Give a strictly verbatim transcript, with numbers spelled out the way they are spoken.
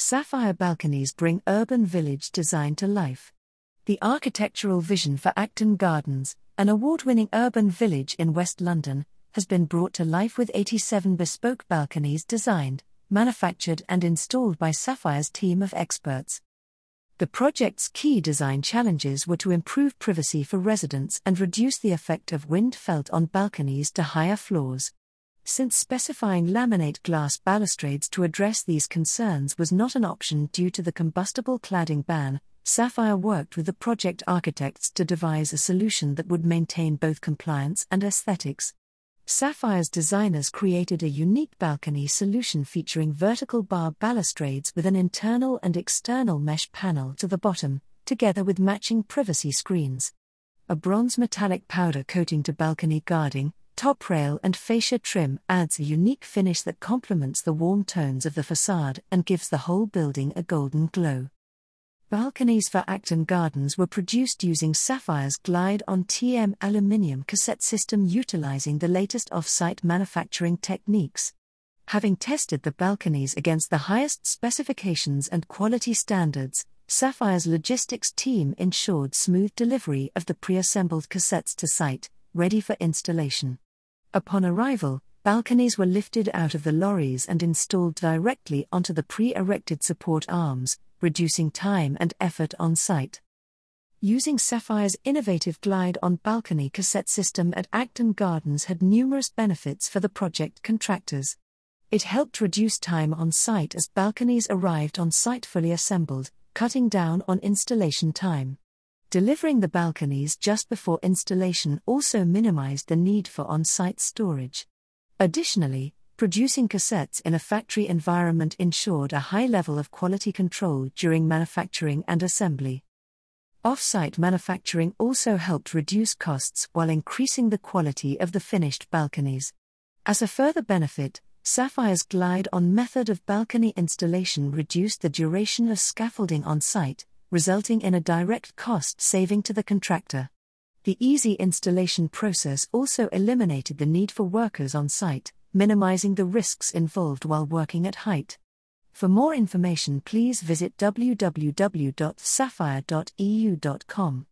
Sapphire balconies bring urban village design to life. The architectural vision for Acton Gardens, an award-winning urban village in West London, has been brought to life with eighty-seven bespoke balconies designed, manufactured and installed by Sapphire's team of experts. The project's key design challenges were to improve privacy for residents and reduce the effect of wind felt on balconies to higher floors. Since specifying laminate glass balustrades to address these concerns was not an option due to the combustible cladding ban, Sapphire worked with the project architects to devise a solution that would maintain both compliance and aesthetics. Sapphire's designers created a unique balcony solution featuring vertical bar balustrades with an internal and external mesh panel to the bottom, together with matching privacy screens. A bronze metallic powder coating to balcony guarding, top rail and fascia trim adds a unique finish that complements the warm tones of the facade and gives the whole building a golden glow. Balconies for Acton Gardens were produced using Sapphire's Glide-On T M aluminium cassette system utilizing the latest off-site manufacturing techniques. Having tested the balconies against the highest specifications and quality standards, Sapphire's logistics team ensured smooth delivery of the pre-assembled cassettes to site, ready for installation. Upon arrival, balconies were lifted out of the lorries and installed directly onto the pre-erected support arms, reducing time and effort on site. Using Sapphire's innovative Glide-On balcony cassette system at Acton Gardens had numerous benefits for the project contractors. It helped reduce time on site as balconies arrived on site fully assembled, cutting down on installation time. Delivering the balconies just before installation also minimized the need for on-site storage. Additionally, producing cassettes in a factory environment ensured a high level of quality control during manufacturing and assembly. Off-site manufacturing also helped reduce costs while increasing the quality of the finished balconies. As a further benefit, Sapphire's Glide-On method of balcony installation reduced the duration of scaffolding on site, resulting in a direct cost saving to the contractor. The easy installation process also eliminated the need for workers on site, minimizing the risks involved while working at height. For more information, please visit w w w dot sapphire dot e u dot com.